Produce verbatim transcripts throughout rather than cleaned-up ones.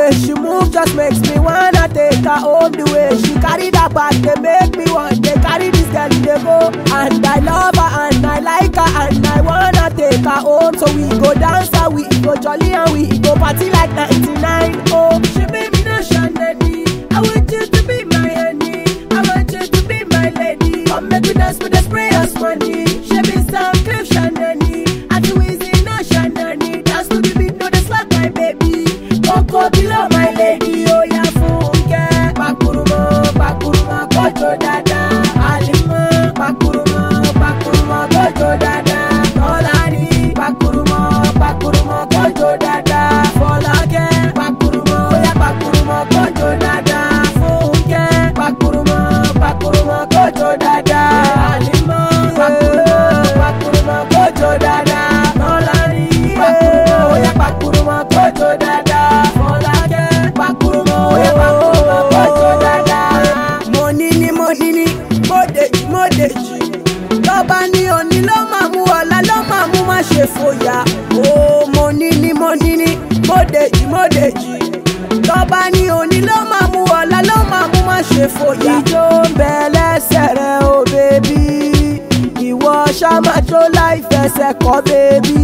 way she move just makes me wanna take her home. The way she carry that bag, they make me want to carry this girl they go. And I love her and I like her and I wanna take her home. So we go dance and we go jolly and we go party like ninety-nine. Oh, she made me no shandy. I want you to be my honey. I want you to be my lady. Come make me dance with the spray of money. She be some cliff shandy. I do easy no shandy. Dance to the beat, no the slap my baby. Coco below my lady. Oh yeah, funke. Bakurumo, bakurumo, kojo dada. Alimo, bakurumo, bakurumo, kojo dada. Tolani, bakurumo, bakurumo, kojo dada. Folake, bakurumo, yeah, bakurumo, kojo dada. Funke, bakurumo, bakurumo, kojo dada. Alimo, bakurumo, bakurumo, kojo dada. Tolani, bakurumo, yeah, bakurumo, kojo dada. Folake, bakurumo, yeah, bakurumo, kojo dada. Money ni money ni, modeji modeji. Lọ́ba ní òní ló máa mú ọ̀la ló máa mú má ṣe fòyà. Oh, money ni money ni, modeji modeji. Lọ́ba ní òní ló máa mú ọ̀la ló máa mú má ṣe fòyà. Ijó ń bẹ lẹ́sẹ̀ rẹ o bèbí. Ìwọ ṣá máa jó láì fẹsẹ̀ kọ́ bèbí.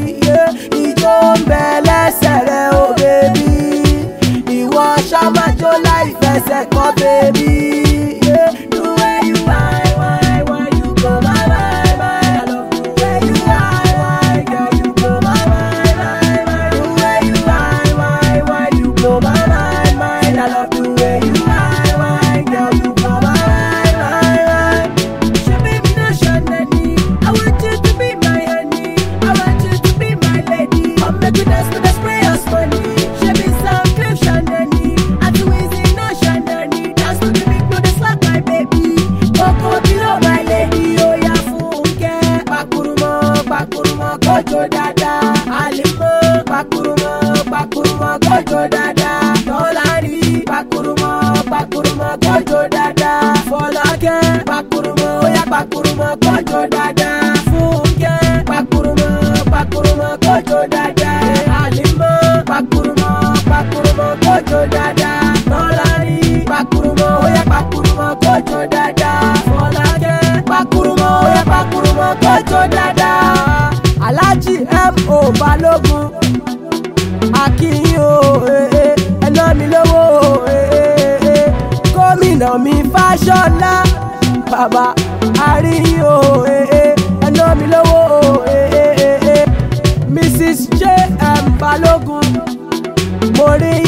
Ijó ń bẹ lẹ́sẹ̀ rẹ o bèbí. Ìwọ ṣá máa jó láì fẹsẹ̀ kọ́ bèbí. The way you whine, whine, whine, you go my, my, my. I love the way you whine, whine, girl, you go my, my, my, my. The way you whine, whine, whine, you go my, my, my. I love the way you whine, whine, girl, you go my, my, my. She made me no shandy. I want you to be my honey. I want you to be my lady. Come make me dance with the spray of money. She be some cliff shandy. I do easy no shandy. Dance to the beat, no the slap my baby. Coco below my lady. Oh yeah, funke. Bakurumo, bakurumo, kojo dada. Alimo, bakurumo, bakurumo, kojo dada. Tolani, bakurumo, bakurumo, kojo dada. Folake, bakurumo, yeah, bakurumo, kojo dada. Funke, bakurumo, bakurumo, kojo dada. Alimo, bakurumo, bakurumo, kojo dada. Tolani, bakurumo, yeah, bakurumo, kojo dada. Folake, bakurumo, yeah, bakurumo, kojo dada. Alhaji M O Balogun, Akin o, eh eh, ẹná mi lówó, eh eh eh. Gómìnà mi Fáṣọlá, bàbá Àríyìn o, eh eh, ẹná mi lówó, eh eh eh. Missus J M Balogun, mo rí